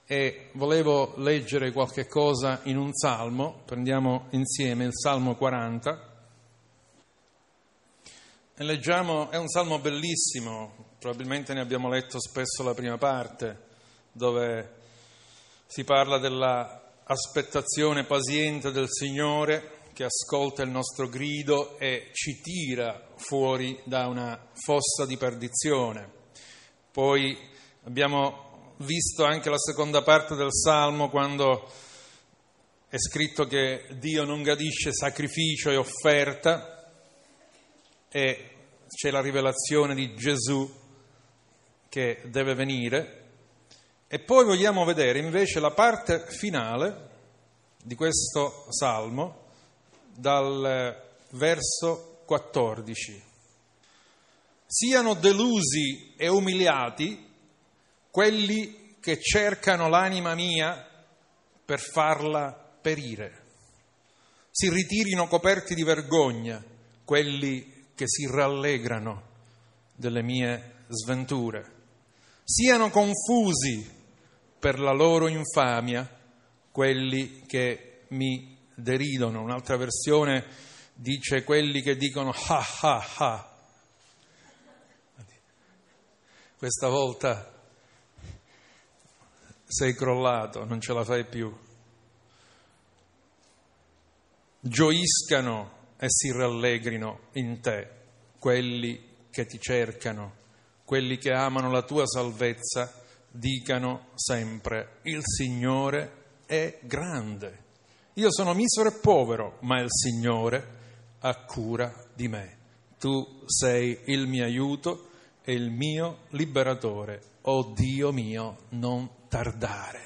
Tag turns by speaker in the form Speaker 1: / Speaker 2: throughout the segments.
Speaker 1: e volevo leggere qualche cosa in un salmo. Prendiamo insieme il Salmo 40 e leggiamo, è un salmo bellissimo, probabilmente ne abbiamo letto spesso la prima parte, dove si parla della aspettazione paziente del Signore che ascolta il nostro grido e ci tira fuori da una fossa di perdizione. Poi abbiamo visto anche la seconda parte del Salmo, quando è scritto che Dio non gradisce sacrificio e offerta, e c'è la rivelazione di Gesù che deve venire. E poi vogliamo vedere invece la parte finale di questo Salmo, dal verso 14. Siano delusi e umiliati quelli che cercano l'anima mia per farla perire. Si ritirino coperti di vergogna quelli che si rallegrano delle mie sventure. Siano confusi per la loro infamia quelli che mi deridono. Un'altra versione dice quelli che dicono ha ha ha. Questa volta sei crollato, non ce la fai più. Gioiscano e si rallegrino in te quelli che ti cercano, quelli che amano la tua salvezza, dicano sempre: il Signore è grande. Io sono misero e povero, ma il Signore ha cura di me. Tu sei il mio aiuto e il mio liberatore. O Dio mio, non tardare.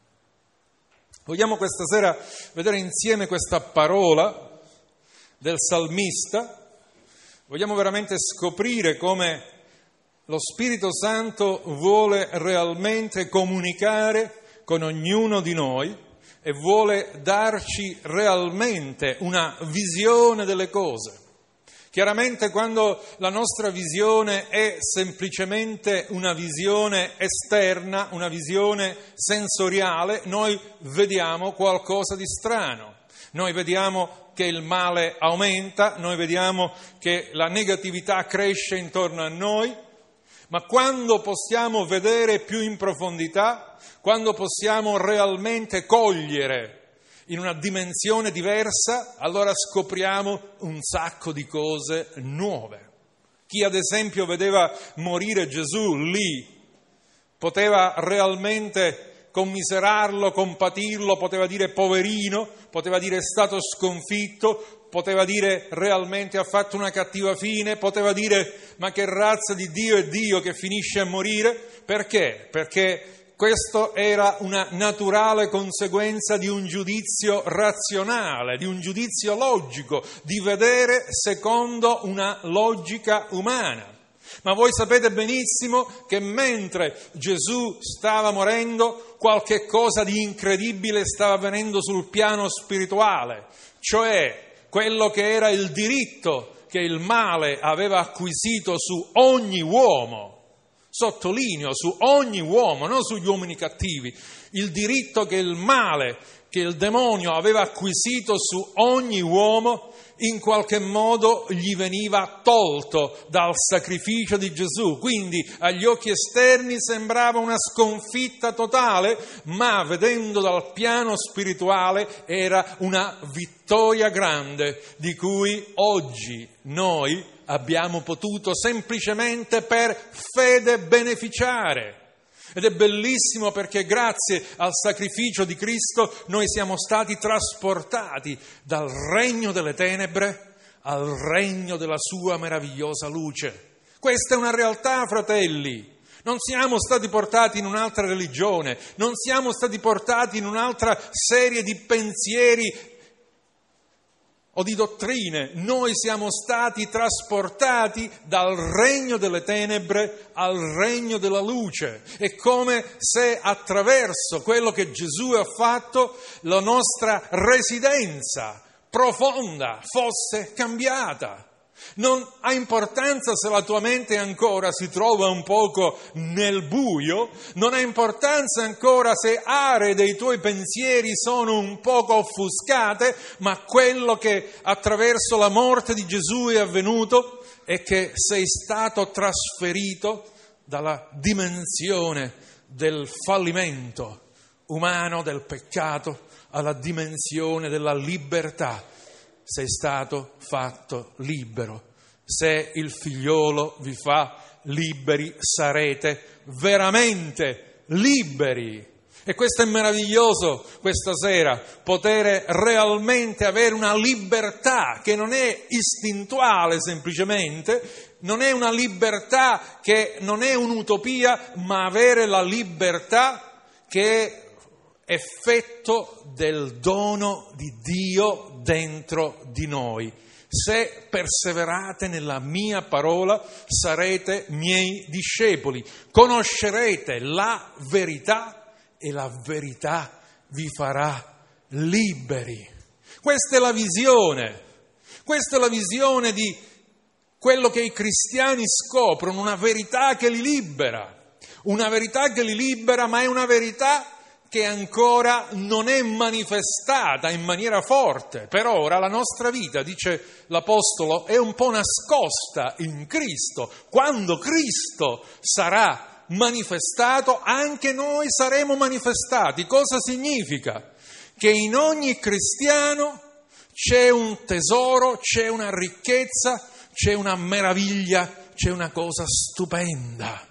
Speaker 1: Vogliamo questa sera vedere insieme questa parola del salmista. Vogliamo veramente scoprire come lo Spirito Santo vuole realmente comunicare con ognuno di noi e vuole darci realmente una visione delle cose. Chiaramente quando la nostra visione è semplicemente una visione esterna, una visione sensoriale, noi vediamo qualcosa di strano. Noi vediamo che il male aumenta, noi vediamo che la negatività cresce intorno a noi, ma quando possiamo vedere più in profondità, quando possiamo realmente cogliere in una dimensione diversa, allora scopriamo un sacco di cose nuove. Chi ad esempio vedeva morire Gesù lì poteva realmente commiserarlo, compatirlo, poteva dire poverino, poteva dire è stato sconfitto, poteva dire realmente ha fatto una cattiva fine, poteva dire ma che razza di Dio è Dio che finisce a morire. Perché? Perché questo era una naturale conseguenza di un giudizio razionale, di un giudizio logico, di vedere secondo una logica umana. Ma voi sapete benissimo che mentre Gesù stava morendo, qualche cosa di incredibile stava avvenendo sul piano spirituale, cioè quello che era il diritto che il male aveva acquisito su ogni uomo. Sottolineo, su ogni uomo, non sugli uomini cattivi, il diritto che il male, che il demonio aveva acquisito su ogni uomo, in qualche modo gli veniva tolto dal sacrificio di Gesù. Quindi agli occhi esterni sembrava una sconfitta totale, ma vedendo dal piano spirituale era una vittoria grande di cui oggi noi abbiamo potuto semplicemente per fede beneficiare. Ed è bellissimo perché grazie al sacrificio di Cristo noi siamo stati trasportati dal regno delle tenebre al regno della sua meravigliosa luce. Questa è una realtà, fratelli. Non siamo stati portati in un'altra religione, non siamo stati portati in un'altra serie di pensieri o di dottrine. Noi siamo stati trasportati dal regno delle tenebre al regno della luce. È come se attraverso quello che Gesù ha fatto la nostra residenza profonda fosse cambiata. Non ha importanza se la tua mente ancora si trova un poco nel buio, non ha importanza ancora se aree dei tuoi pensieri sono un poco offuscate, ma quello che attraverso la morte di Gesù è avvenuto è che sei stato trasferito dalla dimensione del fallimento umano, del peccato, alla dimensione della libertà. Sei stato fatto libero. Se il figliolo vi fa liberi, sarete veramente liberi. E questo è meraviglioso questa sera, poter realmente avere una libertà che non è istintuale semplicemente, non è una libertà che non è un'utopia, ma avere la libertà che è effetto del dono di Dio dentro di noi. Se perseverate nella mia parola, sarete miei discepoli, conoscerete la verità e la verità vi farà liberi. Questa è la visione di quello che i cristiani scoprono, una verità che li libera, ma è una verità che ancora non è manifestata in maniera forte. Per ora la nostra vita, dice l'Apostolo, è un po' nascosta in Cristo. Quando Cristo sarà manifestato, anche noi saremo manifestati. Cosa significa? Che in ogni cristiano c'è un tesoro, c'è una ricchezza, c'è una meraviglia, c'è una cosa stupenda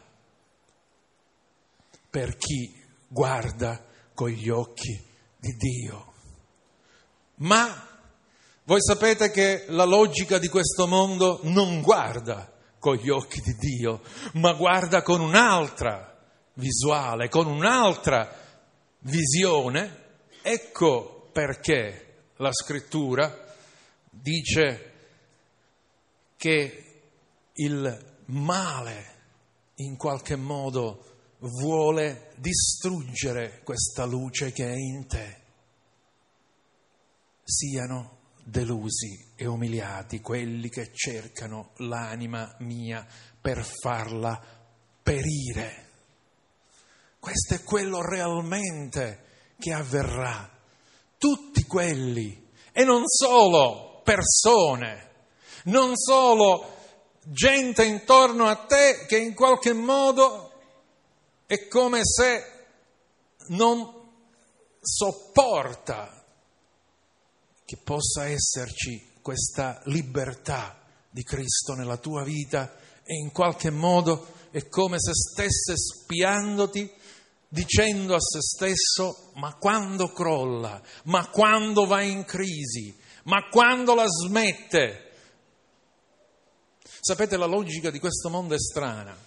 Speaker 1: per chi guarda con gli occhi di Dio. Ma voi sapete che la logica di questo mondo non guarda con gli occhi di Dio, ma guarda con un'altra visuale, con un'altra visione. Ecco perché la Scrittura dice che il male in qualche modo vuole distruggere questa luce che è in te. Siano delusi e umiliati quelli che cercano l'anima mia per farla perire. Questo è quello realmente che avverrà. Tutti quelli, e non solo persone, non solo gente intorno a te che in qualche modo è come se non sopporta che possa esserci questa libertà di Cristo nella tua vita e in qualche modo è come se stesse spiandoti, dicendo a se stesso: ma quando crolla, ma quando va in crisi, ma quando la smette? Sapete, la logica di questo mondo è strana.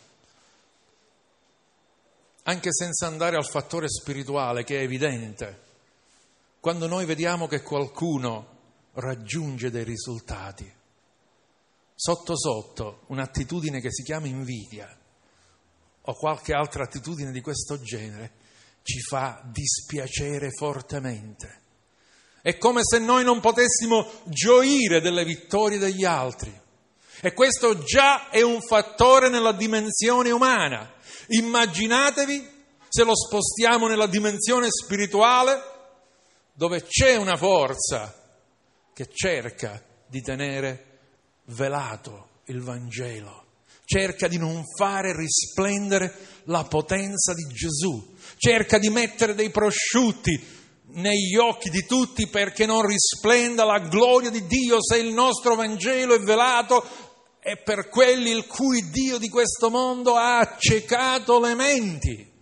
Speaker 1: Anche senza andare al fattore spirituale, che è evidente. Quando noi vediamo che qualcuno raggiunge dei risultati, sotto sotto un'attitudine che si chiama invidia o qualche altra attitudine di questo genere ci fa dispiacere fortemente. È come se noi non potessimo gioire delle vittorie degli altri. E questo già è un fattore nella dimensione umana. Immaginatevi se lo spostiamo nella dimensione spirituale, dove c'è una forza che cerca di tenere velato il Vangelo, cerca di non fare risplendere la potenza di Gesù, cerca di mettere dei prosciutti negli occhi di tutti perché non risplenda la gloria di Dio. Se il nostro Vangelo è velato, è per quelli il cui Dio di questo mondo ha accecato le menti.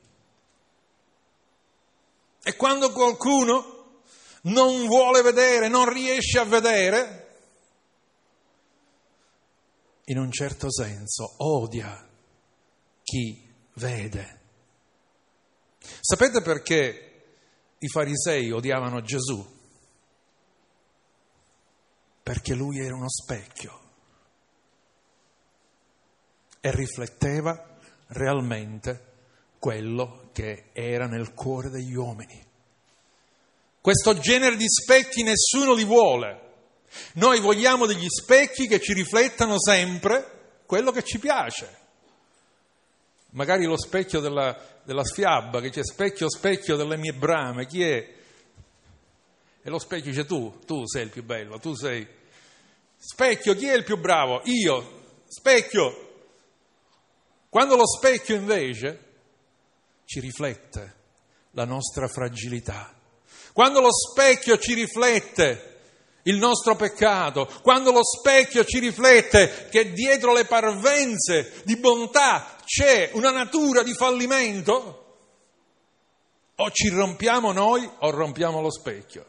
Speaker 1: E quando qualcuno non vuole vedere, non riesce a vedere, in un certo senso odia chi vede. Sapete perché i farisei odiavano Gesù? Perché lui era uno specchio e rifletteva realmente quello che era nel cuore degli uomini. Questo genere di specchi nessuno li vuole. Noi vogliamo degli specchi che ci riflettano sempre quello che ci piace. Magari lo specchio della sfiabba, che c'è specchio delle mie brame, chi è? E lo specchio dice tu sei il più bello, tu sei. Specchio, chi è il più bravo? Io, specchio. Quando lo specchio invece ci riflette la nostra fragilità, quando lo specchio ci riflette il nostro peccato, quando lo specchio ci riflette che dietro le parvenze di bontà c'è una natura di fallimento, o ci rompiamo noi o rompiamo lo specchio.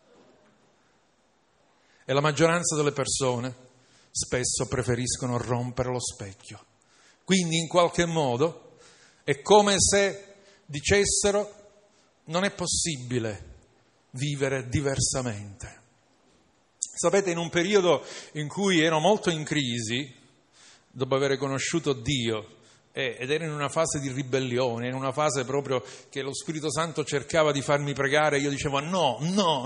Speaker 1: E la maggioranza delle persone spesso preferiscono rompere lo specchio. Quindi in qualche modo è come se dicessero: non è possibile vivere diversamente. Sapete, in un periodo in cui ero molto in crisi, dopo aver conosciuto Dio, ed ero in una fase di ribellione, in una fase proprio che lo Spirito Santo cercava di farmi pregare, io dicevo no.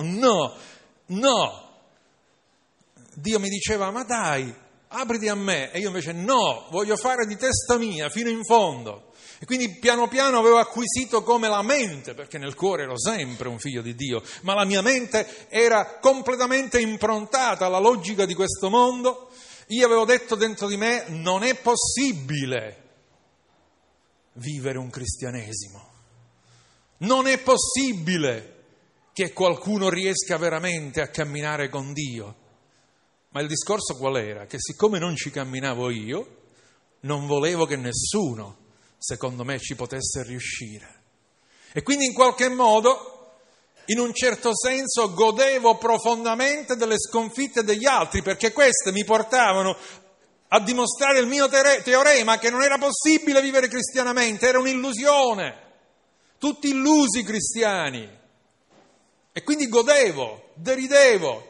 Speaker 1: Dio mi diceva: ma dai, apriti a me, e io invece no, voglio fare di testa mia fino in fondo. E quindi piano piano avevo acquisito come la mente, perché nel cuore ero sempre un figlio di Dio, ma la mia mente era completamente improntata alla logica di questo mondo. Io avevo detto dentro di me: non è possibile vivere un cristianesimo, non è possibile che qualcuno riesca veramente a camminare con Dio. Ma il discorso qual era? Che siccome non ci camminavo io, non volevo che nessuno, secondo me, ci potesse riuscire. E quindi in qualche modo, in un certo senso, godevo profondamente delle sconfitte degli altri, perché queste mi portavano a dimostrare il mio teorema che non era possibile vivere cristianamente, era un'illusione. Tutti illusi cristiani. E quindi godevo, deridevo.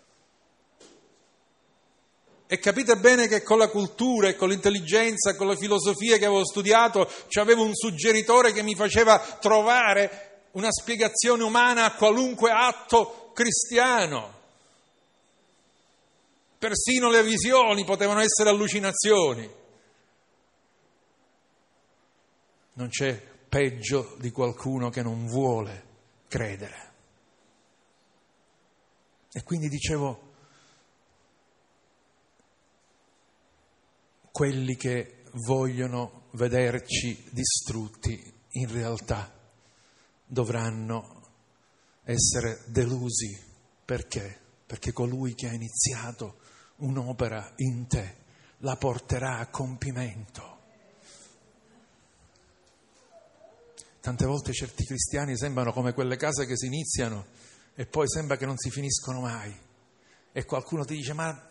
Speaker 1: E capite bene che con la cultura e con l'intelligenza, con le filosofie che avevo studiato, c'avevo un suggeritore che mi faceva trovare una spiegazione umana a qualunque atto cristiano. Persino le visioni potevano essere allucinazioni. Non c'è peggio di qualcuno che non vuole credere. E quindi dicevo: quelli che vogliono vederci distrutti in realtà dovranno essere delusi. Perché? Perché colui che ha iniziato un'opera in te la porterà a compimento. Tante volte certi cristiani sembrano come quelle case che si iniziano e poi sembra che non si finiscono mai. E qualcuno ti dice: ma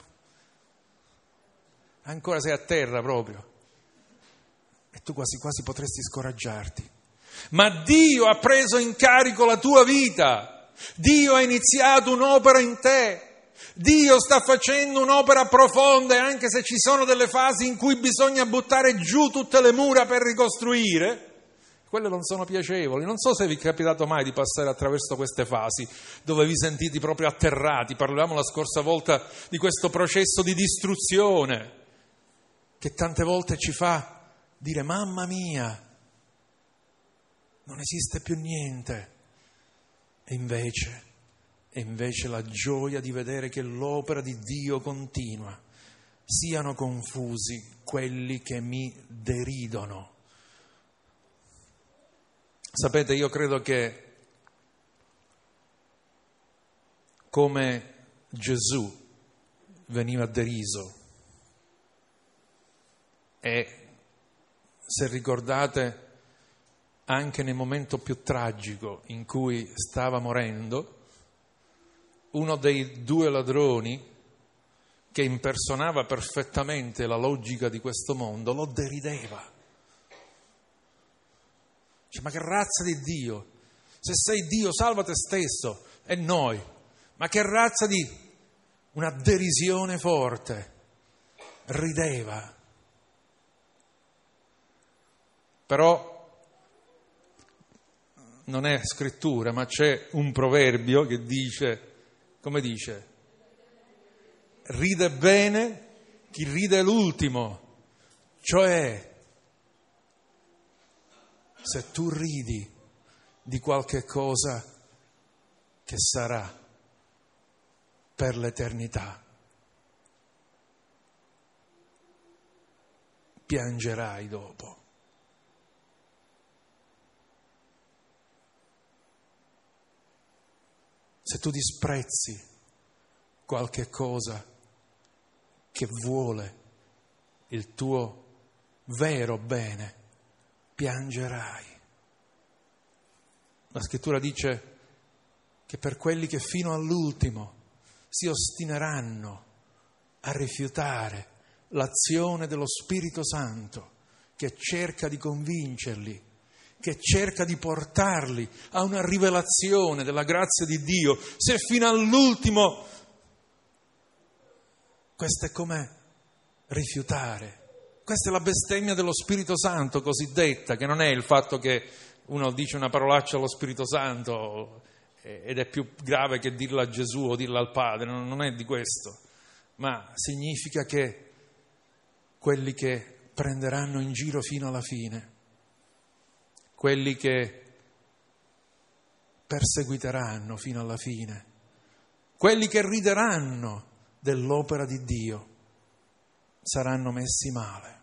Speaker 1: ancora sei a terra proprio. E tu quasi quasi potresti scoraggiarti. Ma Dio ha preso in carico la tua vita. Dio ha iniziato un'opera in te. Dio sta facendo un'opera profonda, e anche se ci sono delle fasi in cui bisogna buttare giù tutte le mura per ricostruire, quelle non sono piacevoli. Non so se vi è capitato mai di passare attraverso queste fasi dove vi sentite proprio atterrati. Parlavamo la scorsa volta di questo processo di distruzione che tante volte ci fa dire: mamma mia, non esiste più niente. E invece la gioia di vedere che l'opera di Dio continua. Siano confusi quelli che mi deridono. Sapete, io credo che come Gesù veniva deriso, e se ricordate anche nel momento più tragico in cui stava morendo, uno dei due ladroni che impersonava perfettamente la logica di questo mondo lo derideva. Dice: ma che razza di Dio? Se sei Dio, salva te stesso e noi. Ma che razza di... una derisione forte. Rideva. Però non è scrittura, ma c'è un proverbio che dice, come dice? ride bene, chi ride è l'ultimo. Cioè, se tu ridi di qualche cosa che sarà per l'eternità, piangerai dopo. Se tu disprezzi qualche cosa che vuole il tuo vero bene, piangerai. La Scrittura dice che per quelli che fino all'ultimo si ostineranno a rifiutare l'azione dello Spirito Santo, che cerca di convincerli, che cerca di portarli a una rivelazione della grazia di Dio, se fino all'ultimo, questo è come rifiutare. Questa è la bestemmia dello Spirito Santo cosiddetta, che non è il fatto che uno dice una parolaccia allo Spirito Santo ed è più grave che dirla a Gesù o dirla al Padre, non è di questo, ma significa che quelli che prenderanno in giro fino alla fine, quelli che perseguiteranno fino alla fine, quelli che rideranno dell'opera di Dio, saranno messi male.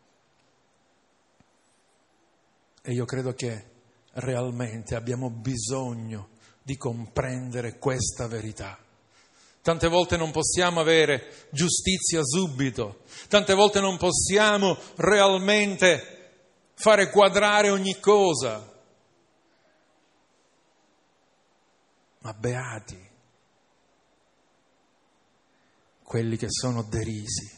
Speaker 1: E io credo che realmente abbiamo bisogno di comprendere questa verità. Tante volte non possiamo avere giustizia subito, tante volte non possiamo realmente fare quadrare ogni cosa. Ma beati quelli che sono derisi.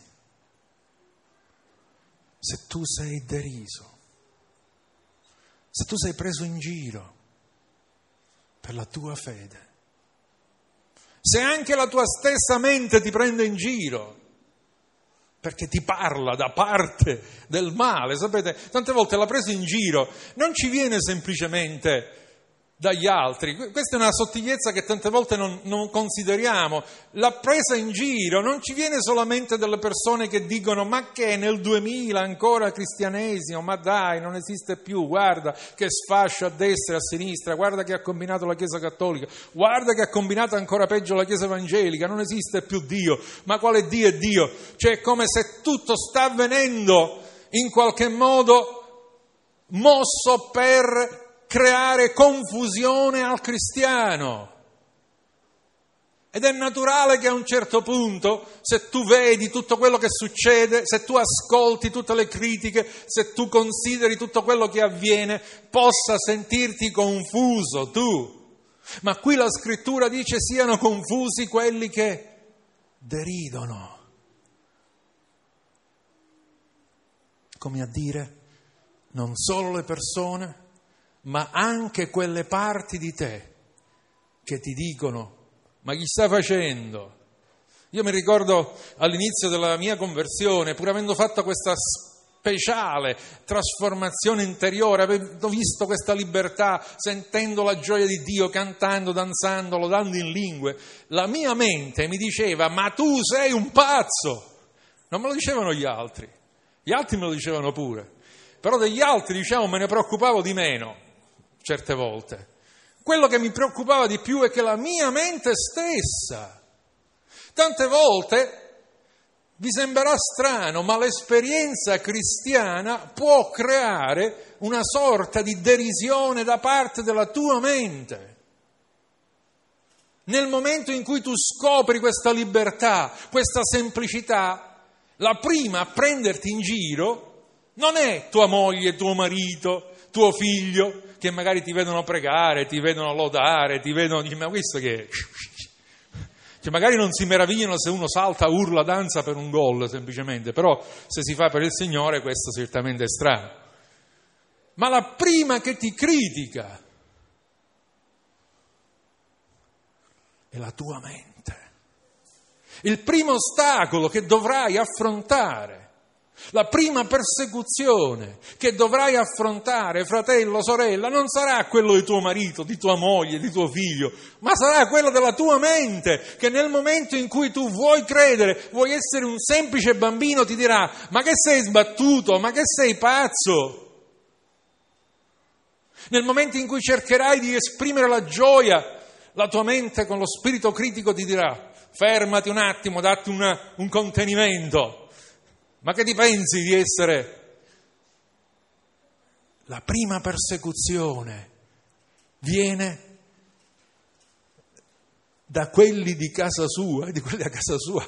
Speaker 1: Se tu sei deriso, se tu sei preso in giro per la tua fede, se anche la tua stessa mente ti prende in giro perché ti parla da parte del male, sapete, tante volte la presa in giro non ci viene semplicemente dagli altri, questa è una sottigliezza che tante volte non consideriamo. La presa in giro non ci viene solamente dalle persone che dicono ma che nel 2000 ancora cristianesimo, ma dai, non esiste più, guarda che sfascio a destra e a sinistra, guarda che ha combinato la Chiesa Cattolica, guarda che ha combinato ancora peggio la Chiesa Evangelica, non esiste più Dio. Ma quale Dio è Dio? Cioè è come se tutto sta avvenendo in qualche modo mosso per creare confusione al cristiano. Ed è naturale che a un certo punto, se tu vedi tutto quello che succede, se tu ascolti tutte le critiche, se tu consideri tutto quello che avviene, possa sentirti confuso tu. Ma qui la Scrittura dice siano confusi quelli che deridono. Come a dire, non solo le persone, ma anche quelle parti di te che ti dicono ma chi sta facendo? Io mi ricordo all'inizio della mia conversione, pur avendo fatto questa speciale trasformazione interiore, avendo visto questa libertà, sentendo la gioia di Dio, cantando, danzando, lodando in lingue, la mia mente mi diceva ma tu sei un pazzo. Non me lo dicevano gli altri me lo dicevano pure, però degli altri me ne preoccupavo di meno. Certe volte. Quello che mi preoccupava di più è che la mia mente stessa, tante volte, vi sembrerà strano, ma l'esperienza cristiana può creare una sorta di derisione da parte della tua mente. Nel momento in cui tu scopri questa libertà, questa semplicità, la prima a prenderti in giro non è tua moglie, tuo marito, tuo figlio, che magari ti vedono pregare, ti vedono lodare, ti vedono, dici, ma questo che è? Cioè, magari non si meravigliano se uno salta, urla, danza per un gol semplicemente, però se si fa per il Signore questo certamente è strano. Ma la prima che ti critica è la tua mente. Il primo ostacolo che dovrai affrontare La prima persecuzione che dovrai affrontare, fratello, sorella, non sarà quello di tuo marito, di tua moglie, di tuo figlio, ma sarà quello della tua mente, che nel momento in cui tu vuoi credere, vuoi essere un semplice bambino, ti dirà: ma che sei sbattuto, ma che sei pazzo? Nel momento in cui cercherai di esprimere la gioia, la tua mente con lo spirito critico ti dirà: fermati un attimo, datti un contenimento. Ma che ti pensi di essere? La prima persecuzione viene da quelli di casa sua, di quelli a casa sua.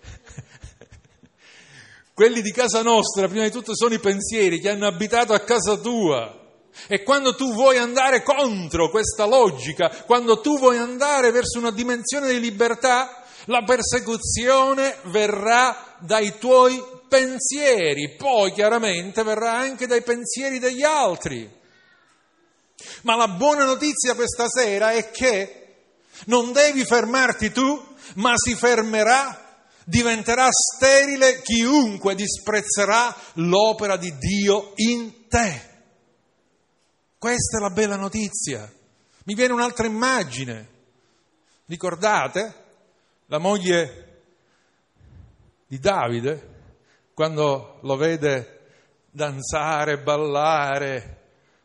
Speaker 1: Quelli di casa nostra, prima di tutto, sono i pensieri che hanno abitato a casa tua. E quando tu vuoi andare contro questa logica, quando tu vuoi andare verso una dimensione di libertà, la persecuzione verrà dai tuoi pensieri, poi chiaramente verrà anche dai pensieri degli altri. Ma la buona notizia questa sera è che non devi fermarti tu, ma si fermerà, diventerà sterile chiunque disprezzerà l'opera di Dio in te. Questa è la bella notizia. Mi viene un'altra immagine. Ricordate la moglie di Davide, quando lo vede danzare, ballare,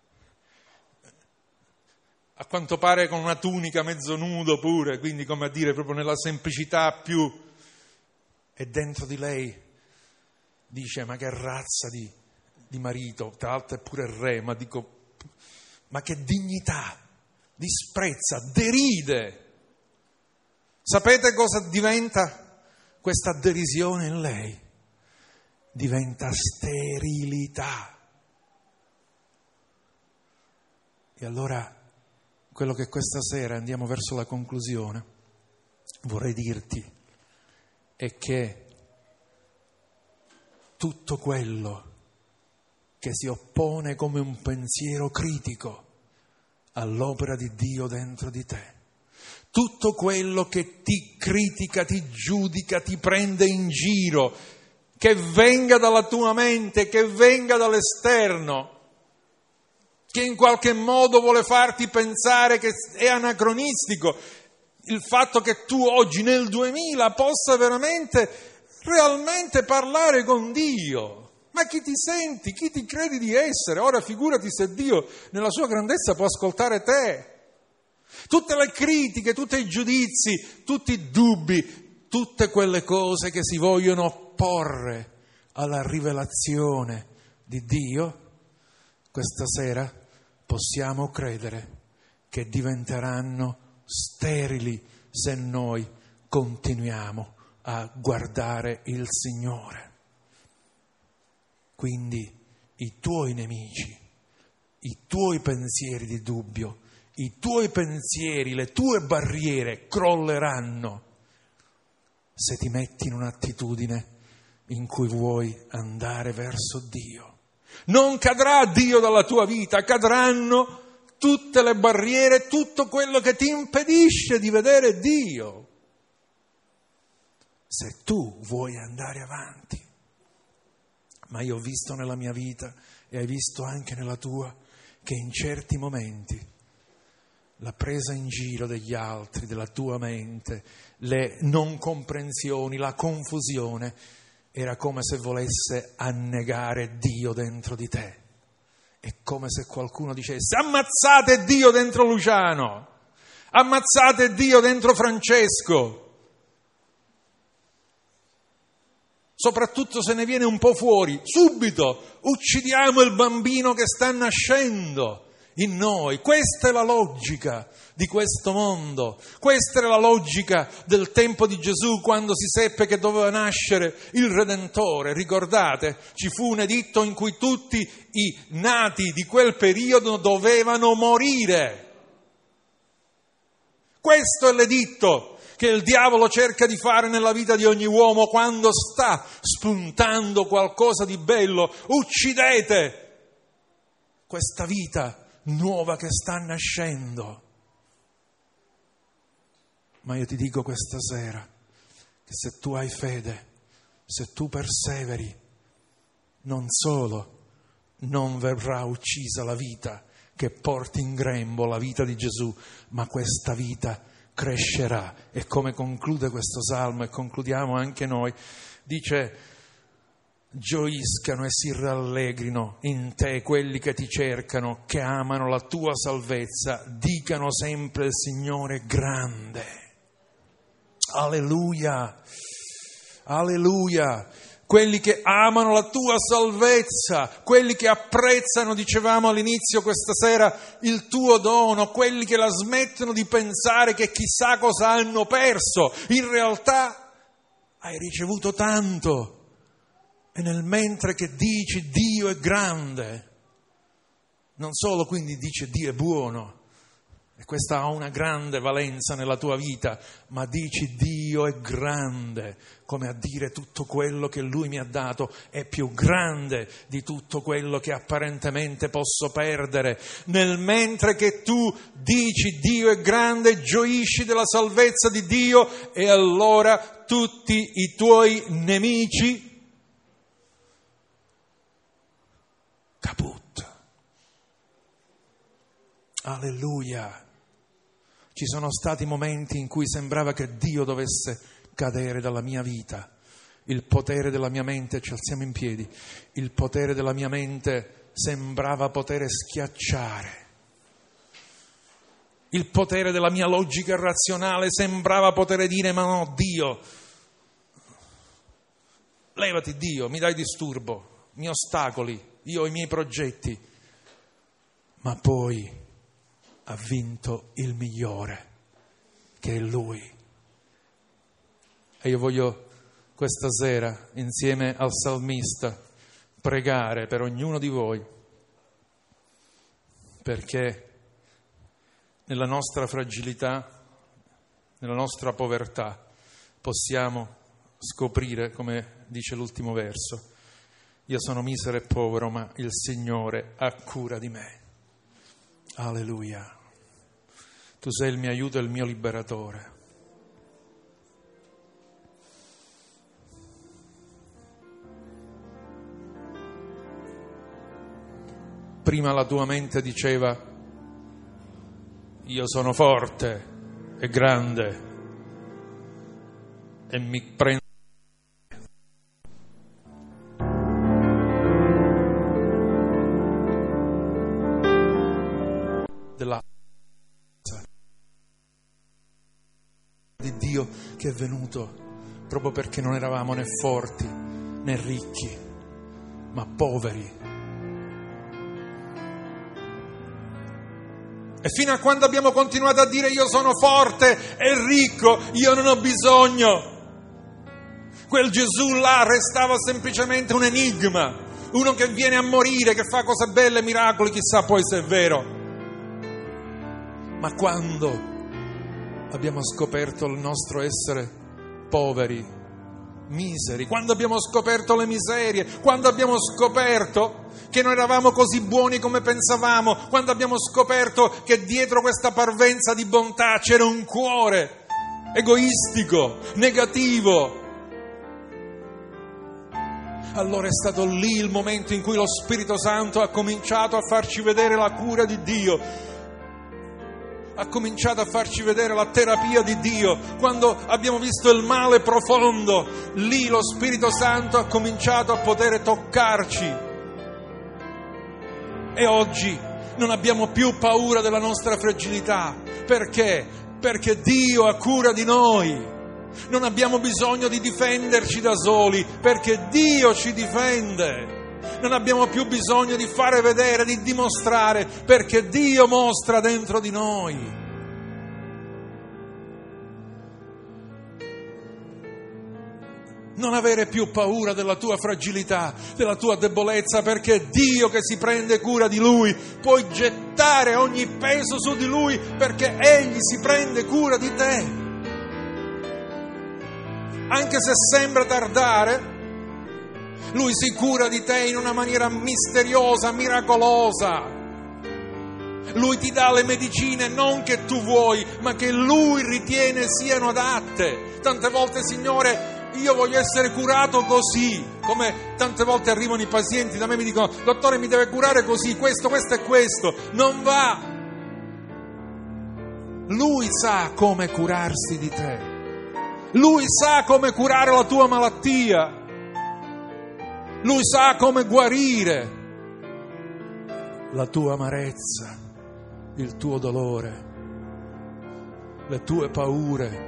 Speaker 1: a quanto pare con una tunica mezzo nudo pure, quindi come a dire proprio nella semplicità più, e dentro di lei dice: ma che razza di marito, tra l'altro è pure il re, ma che dignità, disprezza, deride. Sapete cosa diventa questa derisione in lei? Diventa sterilità. E allora, quello che questa sera, andiamo verso la conclusione, vorrei dirti è che tutto quello che si oppone come un pensiero critico all'opera di Dio dentro di te, tutto quello che ti critica, ti giudica, ti prende in giro, che venga dalla tua mente, che venga dall'esterno, che in qualche modo vuole farti pensare che è anacronistico il fatto che tu oggi nel 2000 possa realmente parlare con Dio. Ma chi ti senti? Chi ti credi di essere? Ora figurati se Dio nella sua grandezza può ascoltare te. Tutte le critiche, tutti i giudizi, tutti i dubbi, tutte quelle cose che si vogliono opporre alla rivelazione di Dio, questa sera possiamo credere che diventeranno sterili se noi continuiamo a guardare il Signore. Quindi i tuoi nemici, i tuoi pensieri di dubbio, i tuoi pensieri, le tue barriere crolleranno se ti metti in un'attitudine in cui vuoi andare verso Dio. Non cadrà Dio dalla tua vita, cadranno tutte le barriere, tutto quello che ti impedisce di vedere Dio. Se tu vuoi andare avanti. Ma io ho visto nella mia vita, e hai visto anche nella tua, che in certi momenti la presa in giro degli altri, della tua mente, le non comprensioni, la confusione, era come se volesse annegare Dio dentro di te. È come se qualcuno dicesse: ammazzate Dio dentro Luciano, ammazzate Dio dentro Francesco. Soprattutto se ne viene un po' fuori, subito uccidiamo il bambino che sta nascendo in noi. Questa è la logica di questo mondo, questa era la logica del tempo di Gesù, quando si seppe che doveva nascere il Redentore. Ricordate? Ci fu un editto in cui tutti i nati di quel periodo dovevano morire. Questo è l'editto che il diavolo cerca di fare nella vita di ogni uomo quando sta spuntando qualcosa di bello. Uccidete questa vita nuova che sta nascendo. Ma io ti dico questa sera che se tu hai fede, se tu perseveri, non solo non verrà uccisa la vita che porti in grembo la vita di Gesù, ma questa vita crescerà. E come conclude questo salmo, e concludiamo anche noi, dice: gioiscano e si rallegrino in te quelli che ti cercano, che amano la tua salvezza, dicano sempre il Signore è grande. Alleluia, alleluia. Quelli che amano la tua salvezza, quelli che apprezzano, dicevamo all'inizio questa sera, il tuo dono, quelli che la smettono di pensare che chissà cosa hanno perso. In realtà hai ricevuto tanto, e nel mentre che dici Dio è grande, non solo quindi dice Dio è buono, e questa ha una grande valenza nella tua vita, ma dici Dio è grande, come a dire tutto quello che Lui mi ha dato è più grande di tutto quello che apparentemente posso perdere. Nel mentre che tu dici Dio è grande, gioisci della salvezza di Dio, e allora tutti i tuoi nemici caput. Alleluia. Ci sono stati momenti in cui sembrava che Dio dovesse cadere dalla mia vita. Il potere della mia mente, ci alziamo in piedi, il potere della mia mente sembrava poter schiacciare. Il potere della mia logica razionale sembrava poter dire: ma no, Dio, levati Dio, mi dai disturbo, mi ostacoli, io ho i miei progetti. Ma poi ha vinto il migliore, che è Lui. E io voglio questa sera, insieme al salmista, pregare per ognuno di voi, perché nella nostra fragilità, nella nostra povertà, possiamo scoprire, come dice l'ultimo verso: io sono misero e povero, ma il Signore ha cura di me. Alleluia. Tu sei il mio aiuto e il mio liberatore. Prima la tua mente diceva: io sono forte e grande e mi prendo della di Dio che è venuto proprio perché non eravamo né forti né ricchi, ma poveri. E fino a quando abbiamo continuato a dire io sono forte e ricco, io non ho bisogno, quel Gesù là restava semplicemente un enigma, uno che viene a morire, che fa cose belle, miracoli, chissà poi se è vero. Ma quando abbiamo scoperto il nostro essere poveri, miseri, quando abbiamo scoperto le miserie, quando abbiamo scoperto che non eravamo così buoni come pensavamo, quando abbiamo scoperto che dietro questa parvenza di bontà c'era un cuore egoistico, negativo, allora è stato lì il momento in cui lo Spirito Santo ha cominciato a farci vedere la cura di Dio, ha cominciato a farci vedere la terapia di Dio. Quando abbiamo visto il male profondo, lì lo Spirito Santo ha cominciato a poter toccarci. E oggi non abbiamo più paura della nostra fragilità. Perché? Perché Dio ha cura di noi. Non abbiamo bisogno di difenderci da soli, perché Dio ci difende. Non abbiamo più bisogno di fare vedere, di dimostrare, perché Dio mostra dentro di noi. Non avere più paura della tua fragilità, della tua debolezza, perché Dio che si prende cura di Lui, puoi gettare ogni peso su di Lui, perché Egli si prende cura di te. Anche se sembra tardare, Lui si cura di te in una maniera misteriosa, miracolosa. Lui ti dà le medicine non che tu vuoi, ma che Lui ritiene siano adatte. Tante volte, Signore, io voglio essere curato così, come tante volte arrivano i pazienti da me e mi dicono: dottore, mi deve curare così, questo e questo. Non va. Lui sa come curarsi di te. Lui sa come curare la tua malattia. Lui sa come guarire la tua amarezza, il tuo dolore, le tue paure,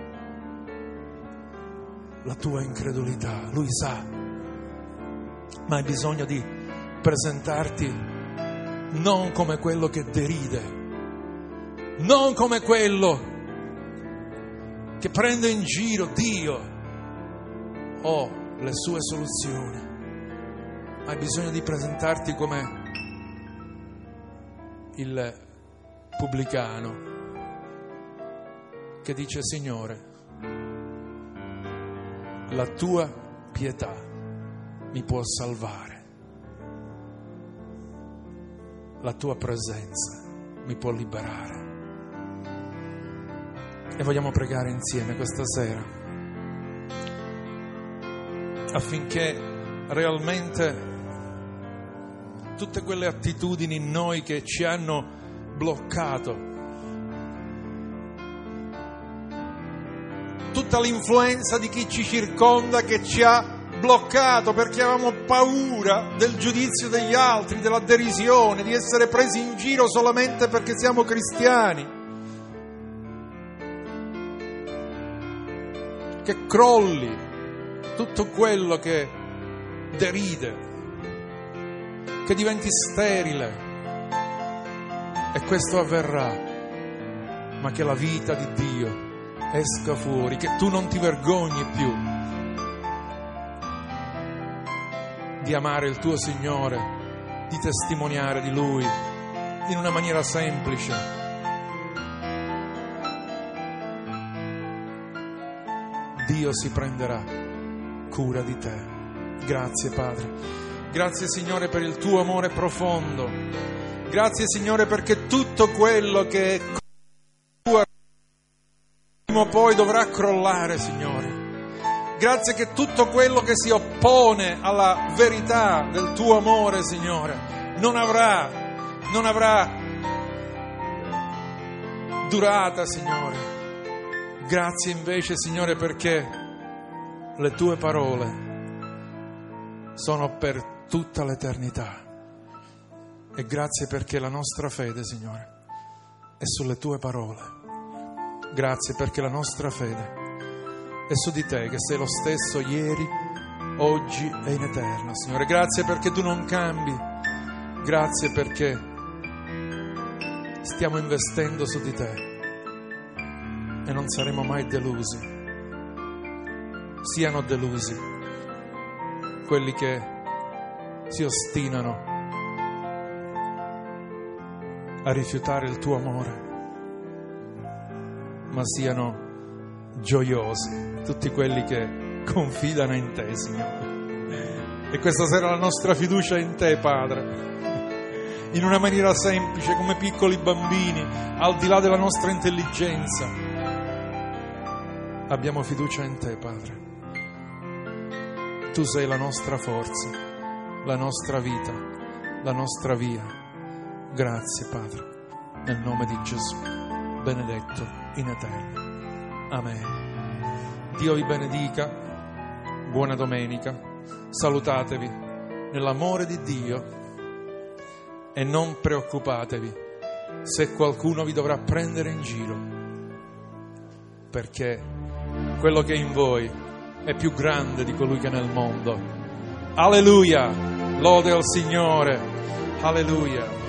Speaker 1: la tua incredulità. Lui sa, ma hai bisogno di presentarti non come quello che deride, non come quello che prende in giro. Dio ho le sue soluzioni. Hai bisogno di presentarti come il pubblicano che dice: Signore, la tua pietà mi può salvare, la tua presenza mi può liberare. E vogliamo pregare insieme questa sera affinché realmente tutte quelle attitudini in noi che ci hanno bloccato, tutta l'influenza di chi ci circonda che ci ha bloccato perché avevamo paura del giudizio degli altri, della derisione, di essere presi in giro solamente perché siamo cristiani, che crolli tutto quello che deride, che diventi sterile. E questo avverrà, ma che la vita di Dio esca fuori, che tu non ti vergogni più di amare il tuo Signore, di testimoniare di Lui in una maniera semplice. Dio si prenderà cura di te. Grazie, Padre. Grazie, Signore, per il tuo amore profondo. Grazie, Signore, perché tutto quello che prima o poi dovrà crollare, Signore. Grazie che tutto quello che si oppone alla verità del tuo amore, Signore, non avrà durata, Signore. Grazie invece, Signore, perché le tue parole sono per tutta l'eternità. E grazie perché la nostra fede, Signore, è sulle tue parole. Grazie perché la nostra fede è su di te, che sei lo stesso ieri, oggi e in eterno, Signore. Grazie perché tu non cambi. Grazie perché stiamo investendo su di te e non saremo mai delusi. Siano delusi quelli che si ostinano a rifiutare il tuo amore, ma siano gioiosi tutti quelli che confidano in te, Signore. E questa sera la nostra fiducia è in te, Padre, in una maniera semplice, come piccoli bambini, al di là della nostra intelligenza. Abbiamo fiducia in te, Padre. Tu sei la nostra forza, la nostra vita, la nostra via. Grazie, Padre, nel nome di Gesù, benedetto in eterno. Amen. Dio vi benedica, buona domenica, salutatevi nell'amore di Dio e non preoccupatevi se qualcuno vi dovrà prendere in giro, perché quello che è in voi è più grande di colui che è nel mondo. Alleluia, lode al Signore, alleluia.